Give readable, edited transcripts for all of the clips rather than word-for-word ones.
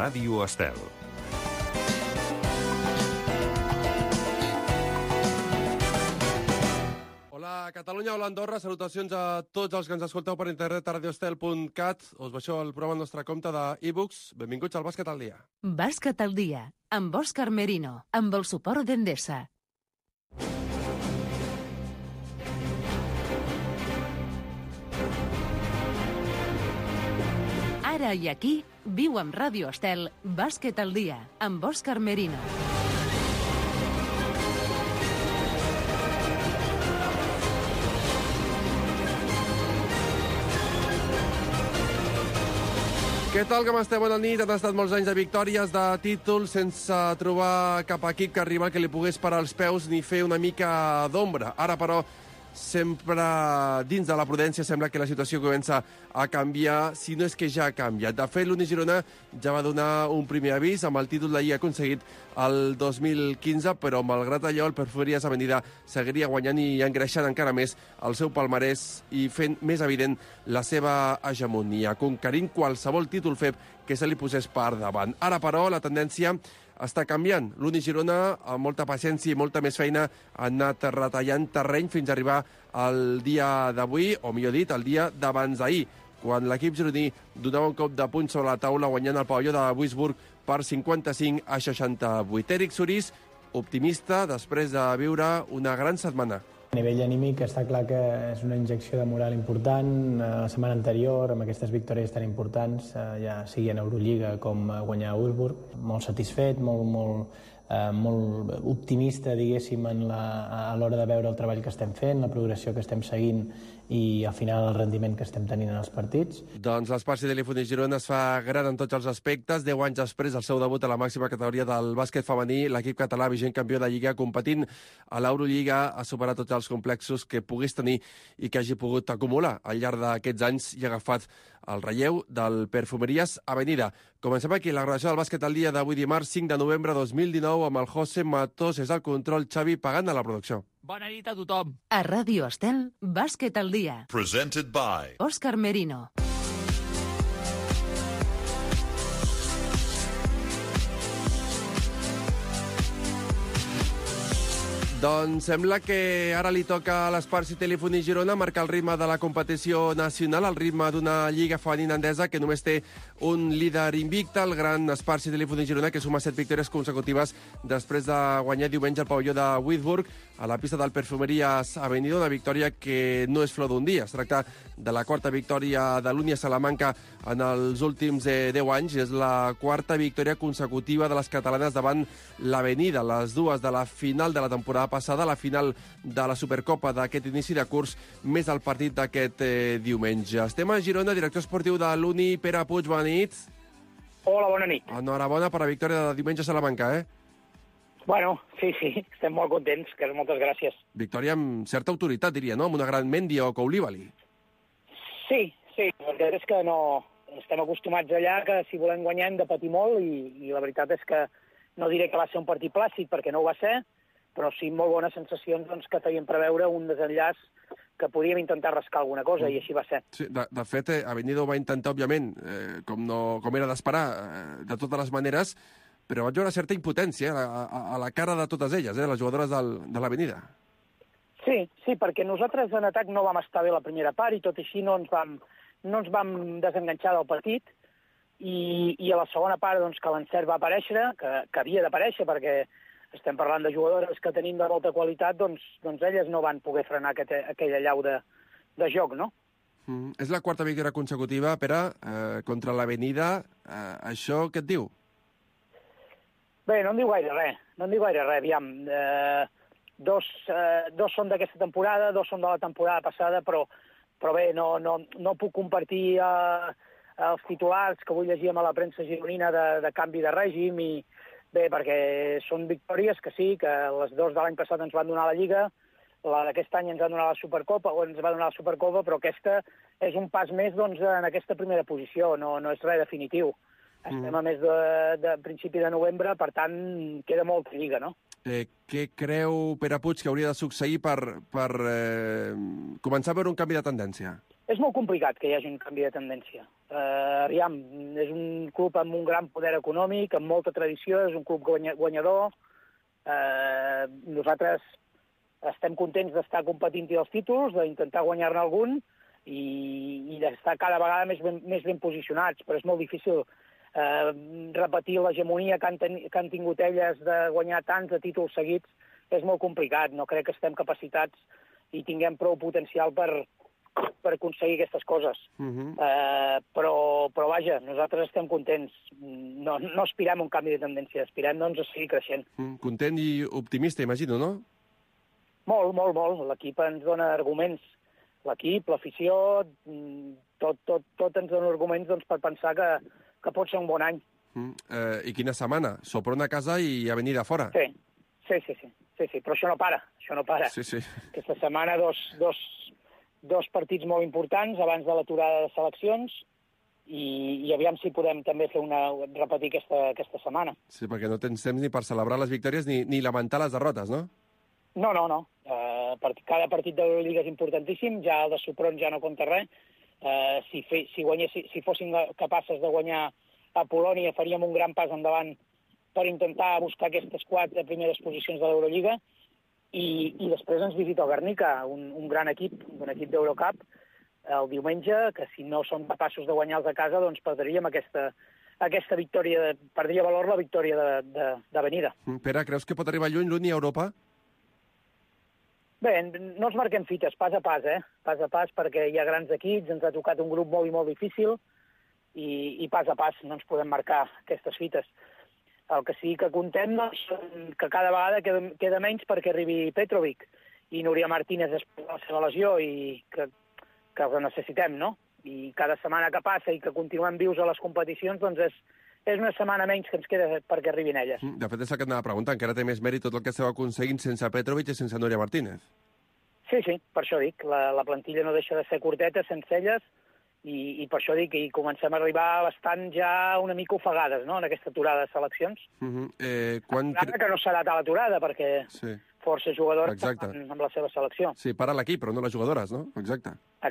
Ràdio Estel. Hola Catalunya, hola Andorra, salutacions a tots els que ens escolteu per internet a radioestel.cat. Us baixeu el programa al nostre compte d'e-books. Benvinguts al Bàsquet al dia. Bàsquet al dia, amb Òscar Merino, amb el suport d'Endesa. Ara i aquí, viu amb Ràdio Estel, Bàsquet al dia, amb Òscar Merino. Què tal, com esteu? Bona nit. Han estat molts anys de victòries, de títols, sense trobar cap equip que arriba que li pogués parar els peus ni fer una mica d'ombra. Ara, però, sempre dins de la prudència sembla que la situació comença a canviar, si no és que ja ha canviat. De fet, l'Uni Girona ja va donar un primer avís amb el títol d'ahir aconseguit el 2015, però malgrat allò el Perfumeries Avenida seguiria guanyant i engreixant encara més el seu palmarès i fent més evident la seva hegemonia, conquerint qualsevol títol FEB que se li posés per davant. Ara, però, la tendència està canviant. L'Uni Girona, amb molta paciència i molta més feina, ha anat retallant terreny fins a arribar al dia d'avui, o millor dit, al dia d'abans d'ahir, quan l'equip gironí donava un cop de puny sobre la taula guanyant el pavelló de Duisburg per 55 a 68. Eric Surís, optimista després de viure una gran setmana. A nivell anímic està clar que és una injecció de moral important. La setmana anterior, amb aquestes victòries tan importants, ja sigui en Eurolliga com guanyar a Duisburg, molt satisfet, molt optimista, diguéssim, a l'hora de veure el treball que estem fent, la progressió que estem seguint i al final el rendiment que estem tenint en els partits. Doncs l'Esparci de l'Ifuni Girona es fa gran en tots els aspectes. 10 anys després del seu debut a la màxima categoria del bàsquet femení, l'equip català vigent campió de Lliga competint a l'Eurolliga ha superat tots els complexos que pogués tenir i que hagi pogut acumular al llarg d'aquests anys i ha agafat el relleu del Perfumeries Avenida. Comencem aquí la gravació del bàsquet al dia d'avui dimarts 5 de novembre de 2019 amb el José Matos, és el control, Xavi pagant a la producció. Bona nit a tothom. A Ràdio Estel, Bàsquet al dia. Presented by Òscar Merino. Doncs sembla que ara li toca a l'Esparci Telefoni Girona marcar el ritme de la competició nacional, el ritme d'una lliga femenina endesa que només té un líder invicte, el gran Esparci Telefoni Girona, que suma 7 victòries consecutives després de guanyar diumenge al pavelló de Duisburg a la pista del Perfumeries Avenida, una victòria que no és flor d'un dia. Es tracta de la quarta victòria de l'Uni a Salamanca en els últims 10 anys. És la quarta victòria consecutiva de les catalanes davant l'Avenida, les dues de la final de la temporada passada, la final de la Supercopa d'aquest inici de curs, més el partit d'aquest diumenge. Estem a Girona, director esportiu de l'Uni, Pere Puig, bona nit. Hola, bona nit. Enhorabona per la victòria de diumenge a Salamanca, Bueno, sí, estem molt contents, que moltes gràcies. Victòria amb certa autoritat, diria, no? Amb una gran Mendia o Koulibaly. Sí, la veritat és que no estem acostumats allà, que si volem guanyar hem de patir molt, i la veritat és que no diré que va ser un partit plàcid, perquè no ho va ser, però sí molt bones sensacions doncs, que feien preveure un desenllaç que podíem intentar rascar alguna cosa, i així va ser. Sí, de fet, Avenida ho va intentar, òbviament, com era d'esperar, de totes les maneres, però vaig veure certa impotència a la cara de totes elles, les jugadores de l'Avenida. Sí, perquè nosaltres en atac no vam estar bé la primera part i tot així no ens vam desenganxar del partit, i a la segona part doncs, que l'encert va aparèixer, que havia d'aparèixer perquè estem parlant de jugadores que tenim de molta qualitat, doncs elles no van poder frenar aquella llau de joc, no? És la quarta victòria consecutiva, Pere, contra l'Avenida. Això què et diu? Bé, no em diu gaire res, aviam. Dos són d'aquesta temporada, 2 són de la temporada passada, però bé, no puc compartir els titulars que avui llegíem a la premsa gironina de canvi de règim, i bé, perquè són victòries que sí, que les 2 de l'any passat ens van donar la Lliga, la d'aquest any ens va donar la Supercopa, però aquesta és un pas més doncs, en aquesta primera posició, no és res definitiu. Estem a més de principi de novembre, per tant, queda molta lliga, no? Què creu Pere Puig que hauria de succeir per començar a veure un canvi de tendència? És molt complicat que hi hagi un canvi de tendència. Aviam, és un club amb un gran poder econòmic, amb molta tradició, és un club guanyador. Nosaltres estem contents d'estar competint els títols, d'intentar guanyar-ne algun i d'estar cada vegada més ben posicionats, però és molt difícil repetir l'hegemonia que han tingut elles de guanyar tants de títols seguits. És molt complicat, no crec que estem capacitats i tinguem prou potencial per aconseguir aquestes coses. Però vaja, nosaltres estem contents. No aspirem a un canvi de tendència, aspirem doncs, a seguir creixent. Content i optimista, imagino, no? Molt, molt, molt. L'equip ens dona arguments. L'equip, l'afició, tot ens dona arguments doncs, per pensar que pot ser un bon any. I quina setmana? Sopron a casa i a venir de fora. Sí, però això no para. Sí. Aquesta setmana dos partits molt importants abans de l'aturada de seleccions i aviam si podem també repetir aquesta setmana. Sí, perquè no tens temps ni per celebrar les victòries ni lamentar les derrotes, no? No. Cada partit de l'Eurolliga és importantíssim, ja el de Sopron ja no compta res. Si fóssim capaces de guanyar a Polònia faríem un gran pas endavant per intentar buscar aquestes 4 primeres posicions de l'Eurolliga. I després ens visita el Guernica, un gran equip, un equip d'Eurocup, el diumenge, que si no som capaços de guanyar-los a casa, doncs perdríem aquesta victòria, perdria valor la victòria de venida. Pere, creus que pot arribar lluny l'Uni a Europa? Bé, no ens marquem fites, pas a pas, Pas a pas, perquè hi ha grans equips, ens ha tocat un grup molt i molt difícil, i pas a pas no ens podem marcar aquestes fites. El que sí que contem és que cada vegada queda menys perquè arribi Petrovic i Núria Martínez després de la seva lesió i que els necessitem, no? I cada setmana que passa i que continuem vius a les competicions, doncs és una setmana menys que ens queda perquè arribin elles. De fet, és el que et anava preguntant, que ara té més mèrit tot el que esteu aconseguint sense Petrovic i sense Núria Martínez. Sí, per això dic. La plantilla no deixa de ser curteta, sense elles, i per això dic que comencem a arribar bastant ja una mica ofegades, no?, en aquesta aturada de seleccions. Que no serà tal aturada, perquè força jugadors estan amb la seva selecció. Sí, para l'equip, però no les jugadores, no? Exacte.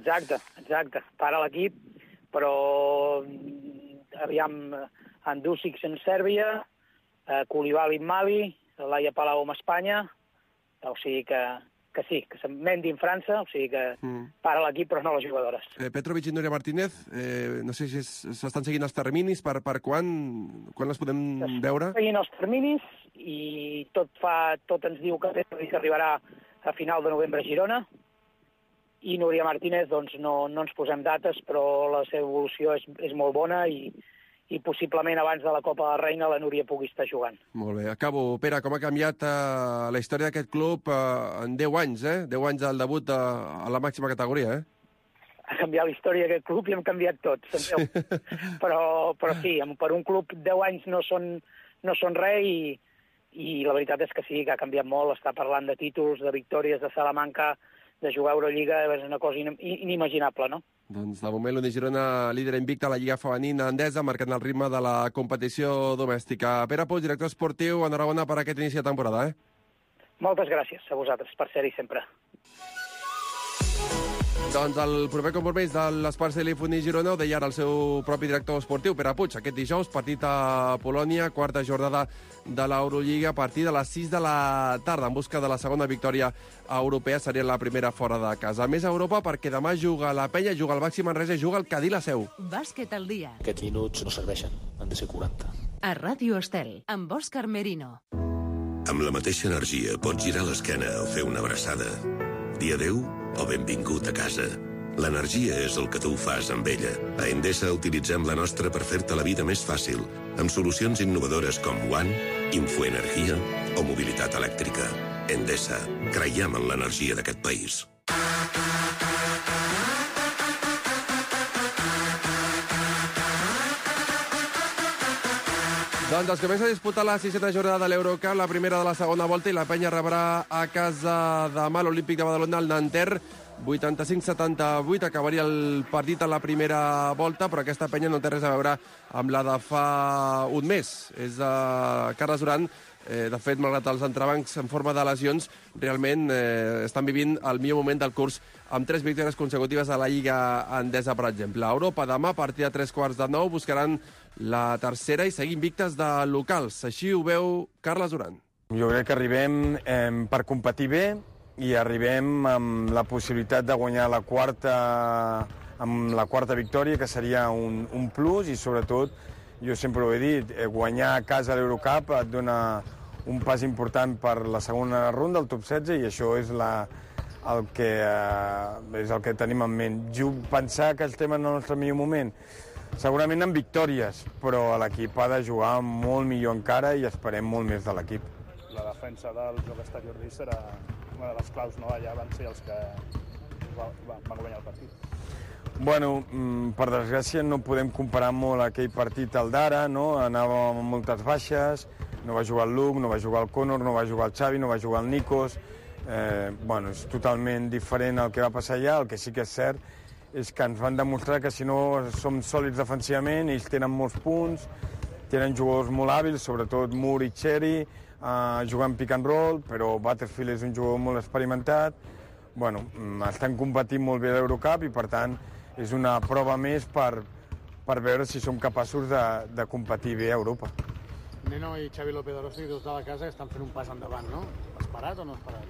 Para l'equip, però aviam, Andúsic en Sèrbia, Koulibaly en Mali, Laia Palau en Espanya, o sigui que sí, que Mendy en França, o sigui que para l'equip però no les jugadores. Petrovic i Núria Martínez, no sé si s'estan seguint els terminis per quan les podem veure? S'estan seguint els terminis i tot ens diu que Petrovic arribarà a final de novembre a Girona i Núria Martínez, doncs no ens posem dates, però la seva evolució és molt bona i possiblement abans de la Copa de la Reina la Núria pugui estar jugant. Molt bé. Acabo. Pere, com ha canviat la història d'aquest club en 10 anys, 10 anys del debut a la màxima categoria, Ha canviat la història d'aquest club i hem canviat tots, sabeu? Però sí, per un club 10 anys no són res i la veritat és que sí, que ha canviat molt. Està parlant de títols, de victòries de Salamanca, de jugar a Eurolliga, és una cosa inimaginable, no? Doncs de moment l'Uni Girona líder invicta a la Lliga Femenina Endesa, marcant el ritme de la competició domèstica. Pere Puig, director esportiu, enhorabona per aquest inici de temporada, Moltes gràcies a vosaltres per ser-hi sempre. Doncs el proper compromís de l'Esport Celif Uni Girona ho deia ara el seu propi director esportiu, Pere Puig. Aquest dijous, partit a Polònia, quarta jornada de l'Eurolliga, a partir de les 6 de la tarda, en busca de la segona victòria europea, seria la primera fora de casa. Més a Europa, perquè demà juga la Penya, juga el Baxi Manresa i juga el Cadí la Seu. Bàsquet al dia. Aquests minuts no serveixen, han de ser 40. A Ràdio Estel, amb Òscar Merino. Amb la mateixa energia pots girar l'esquena o fer una abraçada. Dir adéu o benvingut a casa. L'energia és el que tu fas amb ella. A Endesa utilitzem la nostra per fer-te la vida més fàcil, amb solucions innovadores com One, Infoenergia o mobilitat elèctrica. Endesa, creiem en l'energia d'aquest país. Doncs es comença a disputar la 6a jornada de l'Eurocup, la primera de la segona volta, i la Penya rebrà a casa demà l'Olímpic de Badalona, el Nanterre, 85-78, acabaria el partit a la primera volta, però aquesta Penya no té res a veure amb la de fa un mes. És Carles Duran De fet, malgrat els entrebancs en forma de lesions, realment estan vivint el millor moment del curs amb 3 victòries consecutives a la Lliga Endesa, per exemple. A Europa, demà, a partir de 3:15, buscaran la tercera i seguir invictes de locals. Així ho veu Carles Duran. Jo crec que arribem per competir bé i arribem amb la possibilitat de guanyar la quarta victòria, que seria un plus, i sobretot, jo sempre ho he dit, guanyar a casa l'Eurocup et dona un pas important per la segona ronda, el top 16, i això és el que tenim en ment. Pensar que estem en el nostre millor moment, segurament amb victòries, però l'equip ha de jugar molt millor encara i esperem molt més de l'equip. La defensa del joc exterior d'ells serà una de les claus, no? Allà van ser els que van guanyar el partit. Bueno, per desgràcia no podem comparar molt aquell partit al d'ara, no? Anava amb moltes baixes, no va jugar el Luke, no va jugar el Conor, no va jugar el Xavi, no va jugar el Nikos. És totalment diferent al que va passar allà. El que sí que és cert és que ens van demostrar que si no som sòlids defensivament, ells tenen molts punts, tenen jugadors molt hàbils, sobretot Moore i Cherry, jugant pick and roll, però Butterfield és un jugador molt experimentat. Estan competint molt bé a l'Eurocup i, per tant, és una prova més per veure si som capaços de competir bé a Europa. Neno i Xavi López Orozco, dos de la casa, estan fent un pas endavant, no? Esperat o no esperat?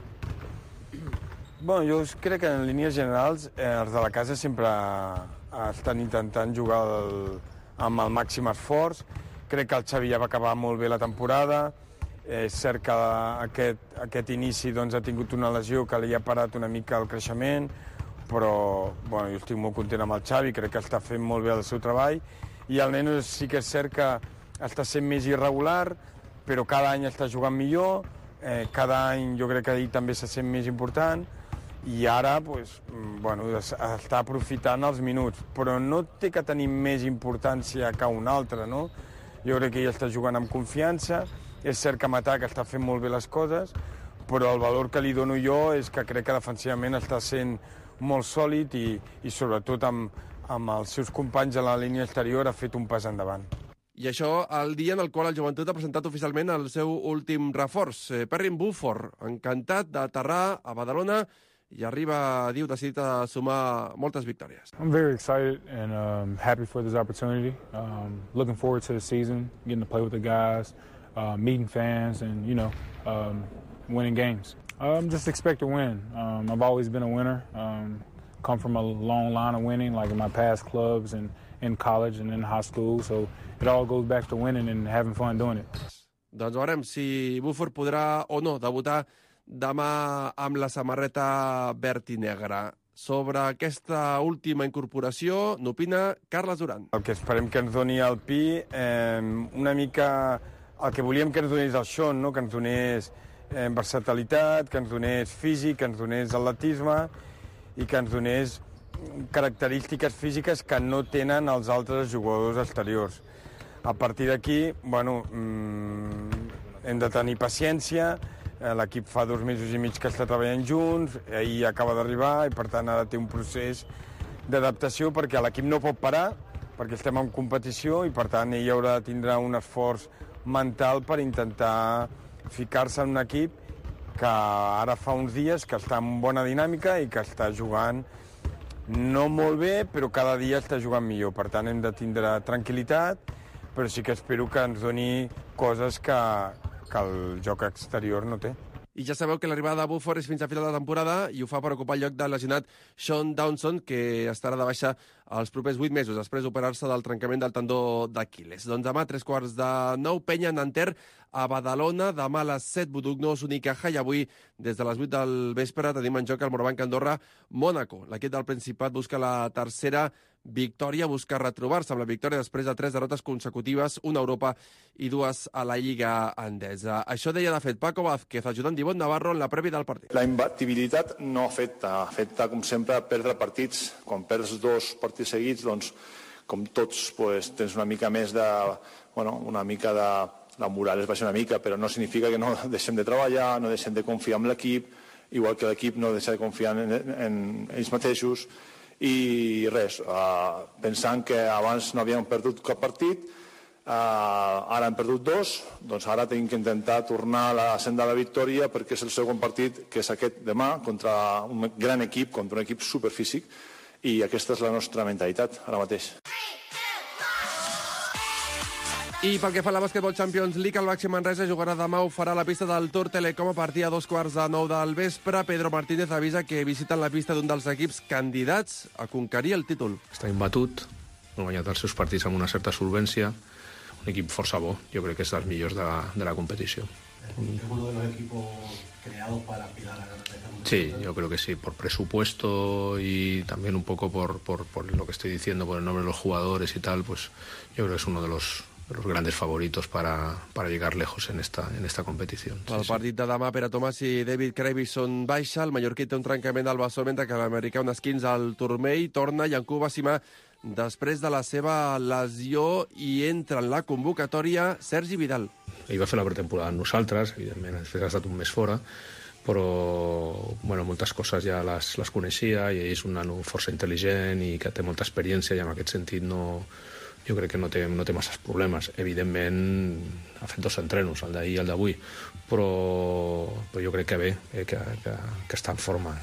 Jo crec que en línies generals els de la casa sempre estan intentant jugar amb el màxim esforç. Crec que el Xavi ja va acabar molt bé la temporada. És cert que aquest inici ha tingut una lesió que li ha parat una mica el creixement, però jo estic molt content amb el Xavi, crec que està fent molt bé el seu treball, i el Neno sí que és cert que està sent més irregular, però cada any està jugant millor, cada any jo crec que ell també se sent més important, i ara està aprofitant els minuts, però no té que tenir més importància que un altre, no? Jo crec que ell està jugant amb confiança, és cert que amb atac està fent molt bé les coses, però el valor que li dono jo és que crec que defensivament està sent molt sòlid i sobretot amb els seus companys a la línia exterior ha fet un pas endavant. I això el dia en el qual el Joventut ha presentat oficialment el seu últim reforç. Perrin Buford, encantat d'aterrar a Badalona i arriba, diu, decidit a sumar moltes victòries. I'm very excited and happy for this opportunity. Looking forward to the season, getting to play with the guys, meeting fans and, winning games. Just expect to win. I've always been a winner. Come from a long line of winning, like in my past clubs and in college and in high school. So it all goes back to winning and having fun doing it. Doncs veurem si Buford podrà o no debutar demà amb la samarreta verd i negra. Sobre aquesta última incorporació n'opina Carles Duran. El que esperem que ens doni el Pi, una mica el que volíem que ens donés el Sean, no? Que ens donés versatilitat, que ens donés físic, que ens donés atletisme i que ens donés característiques físiques que no tenen els altres jugadors exteriors. A partir d'aquí, hem de tenir paciència. L'equip fa 2 mesos i mig que està treballant junts, ahir acaba d'arribar i per tant ara té un procés d'adaptació perquè l'equip no pot parar, perquè estem en competició i per tant ell haurà de tindre un esforç mental per intentar ficar-se en un equip que ara fa uns dies que està en bona dinàmica i que està jugant no molt bé, però cada dia està jugant millor. Per tant, hem de tindre tranquil·litat, però sí que espero que ens doni coses que el joc exterior no té. I ja sabeu que l'arribada de Buford és fins a final de temporada i ho fa per ocupar el lloc del lesionat Sean Downson, que estarà de baixa els propers 8 mesos, després d'operar-se del trencament del tendó d'Aquil·les. Doncs demà, 8:45, Penya Nanterre a Badalona, demà a les 7, Budugnos Unicaja, i avui, des de les 8 del vespre, tenim en joc el Morabanc Andorra Mónaco. L'equip del Principat busca la tercera victòria, busca retrobar-se amb la victòria després de 3 derrotes consecutives, una a Europa i 2 a la Lliga Endesa. Això deia, de fet, Paco Vázquez, ajudant d'Ivonne Navarro en la prèvia del partit. La imbatibilitat no afecta, com sempre, perdre partits. Quan perds 2 partits seguits, doncs, com tots, tens una mica més de... una mica de... La moral es baixa una mica, però no significa que no deixem de treballar, no deixem de confiar en l'equip, igual que l'equip no deixa de confiar en ells mateixos. I res, pensant que abans no havíem perdut cap partit, Ara hem perdut 2, doncs ara tenim que intentar tornar a la senda de la victòria perquè és el segon partit, que és aquest demà, contra un gran equip, contra un equip superfísic, i aquesta és la nostra mentalitat ara mateix. I pel que fa a la Basketball Champions League, el Baxi Manresa jugarà demà, ho farà a la pista del Tour Telecom a partir de 2:15 del vespre. Pedro Martínez avisa que visiten la pista d'un dels equips candidats a conquerir el títol. Està imbatut, ha guanyat els seus partits amb una certa solvència, un equip força bo, jo crec que és dels millors de la competició. ¿Es uno de los equipos creados para aspirar a ganar esta competición? Sí, yo creo que sí, por presupuesto y también un poco por lo que estoy diciendo, por el nombre de los jugadores y tal, pues yo creo que es uno de los grandes favoritos para llegar lejos en esta competición. El partit de demà, Pere Tomàs i David Kravis són baixa, el mallorquí té un trencament al bessó, mentre que l'americà un esquins al turmell, torna Yankuba Bassimà després de la seva lesió i entra en la convocatòria Sergi Vidal. Ell va fer la pretemporada amb nosaltres, evidentment, després ha estat un mes fora, però bueno, moltes coses ja les coneixia i ell és un nano força intel·ligent i que té molta experiència i en aquest sentit jo crec que no té masses problemes. Evidentment, ha fet 2 entrenos, el d'ahir i el d'avui, però jo crec que bé, que està en forma,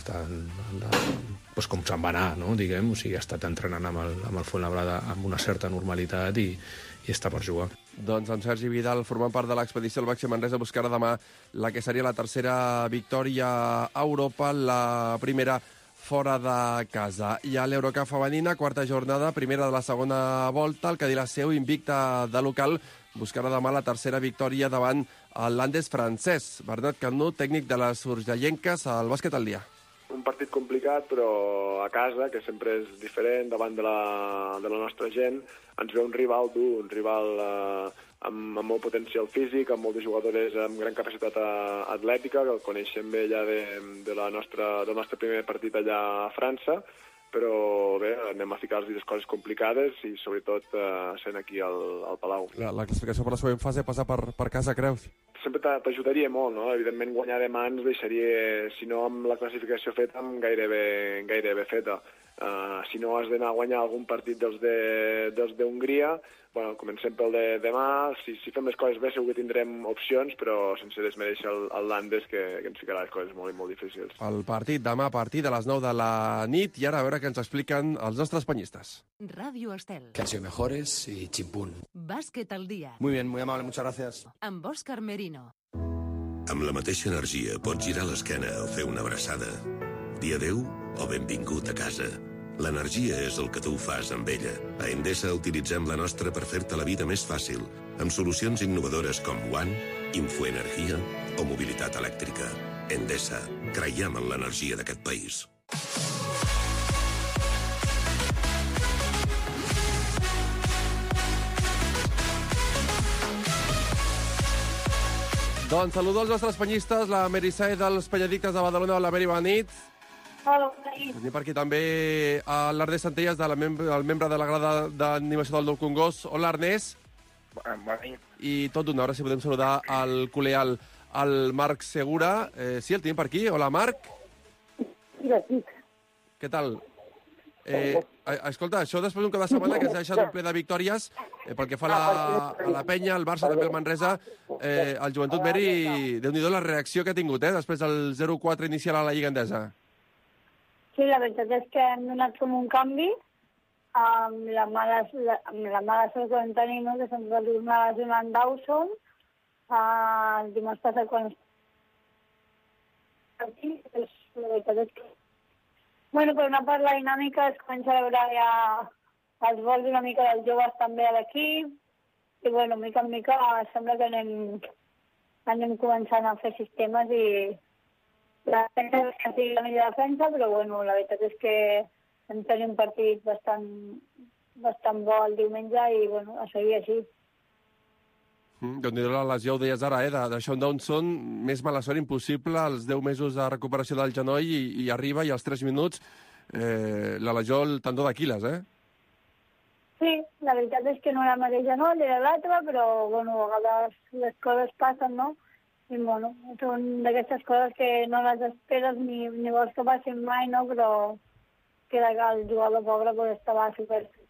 doncs com se'n va anar, no? Diguem, o sigui, ha estat entrenant amb el Fuenlabrada amb una certa normalitat i està per jugar. Doncs amb Sergi Vidal, formant part de l'expedició, el Baxi Manresa buscarà demà la que seria la tercera victòria a Europa, la primera fora de casa. I a l'Eurocup femenina, quarta jornada, primera de la segona volta, el Cadillaceu, invicta de local, buscarà demà la tercera victòria davant el Landes francès. Bernat Canut, tècnic de les urgellenques al bàsquet al dia. Un partit complicat, però a casa, que sempre és diferent, davant de la nostra gent, ens ve un rival dur, un rival amb molt potencial físic, amb moltes jugadores amb gran capacitat atlètica, que el coneixem bé ja del nostre primer partit allà a França, però bé, anem a ficar-los les coses complicades i sobretot sent aquí al Palau. La classificació per la següent fase passa per casa, creus? Sempre t'ajudaria molt, no? Evidentment guanyar demà ens deixaria, si no amb la classificació feta, gairebé feta. Si no has d'anar a guanyar algun partit dels d'Hongria, bueno, comencem pel de demà. Si fem les coses bé segur que tindrem opcions, però sense desmereixer el Landes, que ens ficarà les coses molt i molt difícils. El partit demà a partir de les 9 de la nit, i ara a veure què ens expliquen els nostres penyistes. Radio Estel. Que han sido mejores y chimpún. Bàsquet al dia. Muy bien, muy amable, muchas gracias. Amb Òscar Merino. Amb la mateixa energia pots girar l'esquena o fer una abraçada. Dir adéu o benvingut a casa. L'energia és el que tu fas amb ella. A Endesa utilitzem la nostra per fer-te la vida més fàcil, amb solucions innovadores com One, Infoenergia o mobilitat elèctrica. Endesa, creiem en l'energia d'aquest país. Doncs saludo als nostres penyistes, la Merissae dels Penyedictes de Badalona. Hola, Meri, bona nit. Hola, bona nit. Tenim per aquí també l'Ernest Centelles, el membre de la grada d'animació del Nou Congost. Hola, Ernest. Bona nit. I tot d'una hora, si podem saludar al Culeal, el Marc Segura. Sí, el tenim per aquí. Hola, Marc. Sí. Què tal? Escolta, això després d'un cap de setmana que ens ha deixat un ple de victòries pel que fa a la penya, el Barça, també el Manresa, el Joventut Meri, Déu-n'hi-do la reacció que ha tingut, després del 0-4 inicial a la Lliga Endesa. Sí, la veritat és que hem donat com un canvi amb la mala sort que vam tenir, no? Que se'ns va tornar a donar en Dawson el dimarts passat quan la veritat és que bueno, per una part la dinàmica es comença a veure ja els vols una mica dels joves també a l'equip i bueno, mica en mica sembla que anem començant a fer sistemes i la defensa és que sigui la millor defensa, però bueno, la veritat és que hem tenir un partit bastant bo el diumenge i bueno, a seguir així. Déu-n'hi-do la lesió, ho deies ara, de Sean Dawson, més mala sort impossible, els 10 mesos de recuperació del genoll i arriba i als 3 minuts la lesió el tendó d'Aquil·les, Sí, la veritat és que no era el mateix genoll, era l'altre, però bueno, a vegades les coses passen, no? I bueno, són d'aquestes coses que no les esperes ni vols que passin mai, no? Però queda que el jugador pobre pues, estava super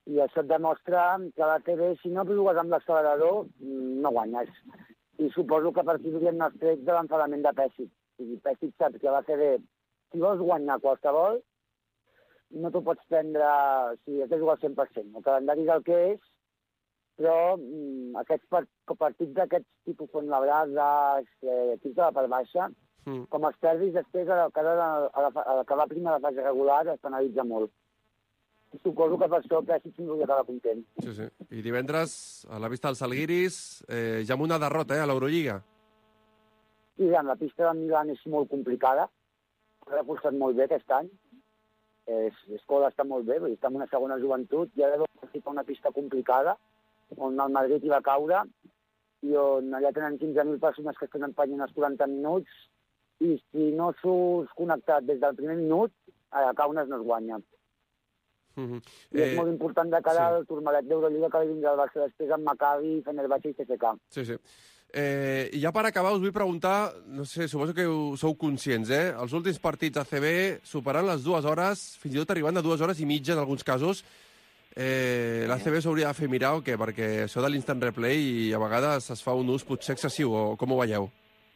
I això et demostra que a l'ACB, si no jugues amb l'accelerador, no guanyes. I suposo que a partir d'avui hem tret de l'enfadament de Pèssic. Si Pèssic saps que a l'ACB, si vols guanyar qualsevol, no t'ho pots prendre, si has de jugar al 100%. El calendari és el que és, però aquests partits d'aquests tipus Fuenlabrada, equips de la part baixa, com els perdis després, a l'acabar primera fase regular, es penalitza molt. I suposo que per això Pèssic s'hauria d'acabar content. Sí, sí. I divendres, a la vista dels Salguiris, ja amb una derrota, a l'Eurolliga. Sí, la pista de Milan és molt complicada. Ha reforçat molt bé aquest any. L'escola està molt bé, està en una segona joventut, i ara deu participar una pista complicada, on el Madrid hi va caure, i on allà tenen 15.000 persones que estan empenyent els 40 minuts, i si no surts connectat des del primer minut, a Kaunas no es guanya. I és molt important de cara al turmalet d'Eurolliga que li vindrà el Barça després amb Maccabi, Fenerbahçe i CSKA. Sí, sí. I ja per acabar us vull preguntar, no sé, suposo que sou conscients, els últims partits ACB superant les 2 hores, fins i tot arribant a 2 hores i mitja en alguns casos, l'ACB s'hauria de fer mirar o què? Perquè això de l'instant replay a vegades es fa un ús potser excessiu, o com ho veieu?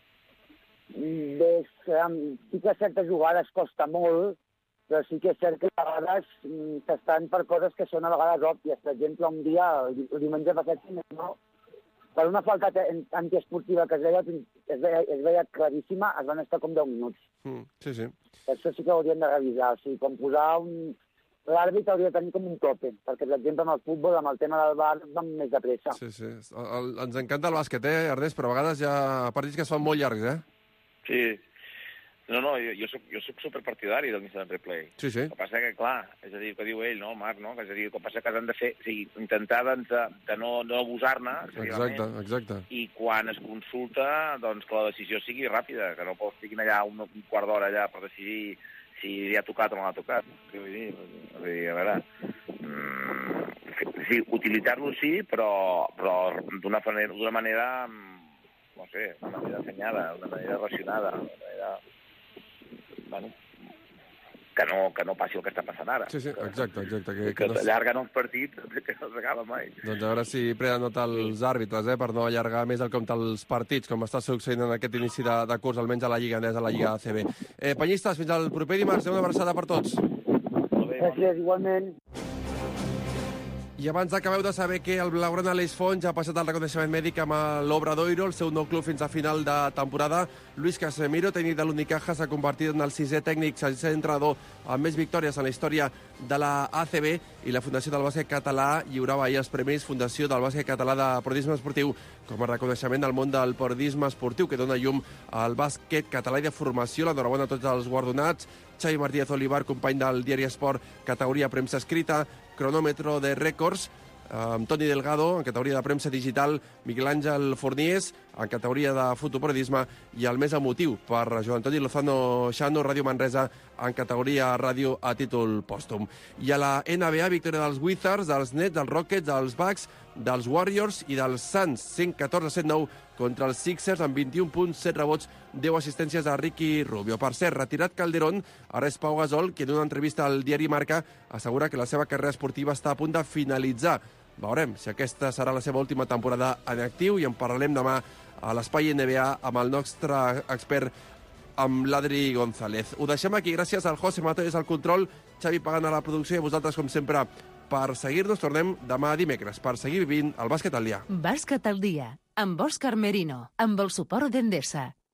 Bé, sí que certes jugades costa molt, però sí que és cert que a vegades s'estan per coses que són a vegades òbvies. Per exemple, un dia, el diumenge passat, per una falta antiesportiva que es veia claríssima, es van estar com 10 minuts. Sí, sí. Per això sí que haurien de revisar. O sigui, com posar l'àrbit hauria de tenir com un tope, perquè, per exemple, amb el futbol, amb el tema del VAR, van més de pressa. Sí, sí. Ens encanta el bàsquet, Ernest, però a vegades hi ha partits que es fan molt llargs, Sí. No, jo soc superpartidari del instant replay. Sí, sí. El que passa que, clar, és a dir, el que diu ell, no, el Marc, no? És a dir, el que passa que han de fer, o sigui, intentar de no abusar-ne, exacte. I quan es consulta, doncs que la decisió sigui ràpida, que no estiguin allà un quart d'hora allà per decidir si li ha tocat o no l'ha tocat. Vull dir, a veure, sí, utilitzar-lo sí, però d'una manera, no sé, una manera assenyada, una manera racionada, una manera... Bueno, que no passi el que està passant ara. Sí, exacte. Que allarguen els partits que no s'acaba mai. Doncs a veure si prenen nota els àrbitres, per no allargar més el compte als partits, com està succeint en aquest inici de curs, almenys a la Lliga Endesa, a la Lliga ACB. Penyistes, fins al proper dimarts. Una abraçada per tots. Gràcies, igualment. I abans acabeu de saber que el blaugrana Aleix Font ja ha passat el reconeixement mèdic amb l'Obradoiro, el seu nou club fins a final de temporada. Luis Casemiro, tècnic de l'Unicaja, s'ha convertit en el 6è tècnic, 6è entrenador amb més victòries en la història de la ACB, i la Fundació del Bàsquet Català lliurava ahir els premis Fundació del Bàsquet Català de Periodisme Esportiu com a reconeixement del món del periodisme esportiu que dona llum al bàsquet català i de formació. L'enhorabona a tots els guardonats. Xavi Martínez Olivar, company del diari Esport, categoria premsa escrita, cronòmetre de rècords, Toni Delgado, en categoria de premsa digital, Miguel Àngel Forniés, en categoria de fotoperiodisme, i el més emotiu per Joan Antoni Lozano Xano, Ràdio Manresa, en categoria ràdio a títol pòstum. I a la NBA, victòria dels Wizards, dels Nets, dels Rockets, dels Bucks, dels Warriors i dels Suns, 114-109 contra els Sixers, amb 21 punts, 7 rebots, 10 assistències a Ricky Rubio. Per cert, retirat Calderón, ara és Pau Gasol, que en una entrevista al diari Marca assegura que la seva carrera esportiva està a punt de finalitzar. Veurem si aquesta serà la seva última temporada en actiu, i en parlarem demà a l'Espai NBA amb el nostre expert, amb l'Adri González. Ho deixem aquí. Gràcies al José Matóes al control, Xavi Pagant a la producció, i a vosaltres, com sempre, per seguir-nos. Tornem demà dimecres per seguir vivint el bàsquet al dia. Bàsquet al dia, amb Òscar Merino, amb el suport d'Endesa.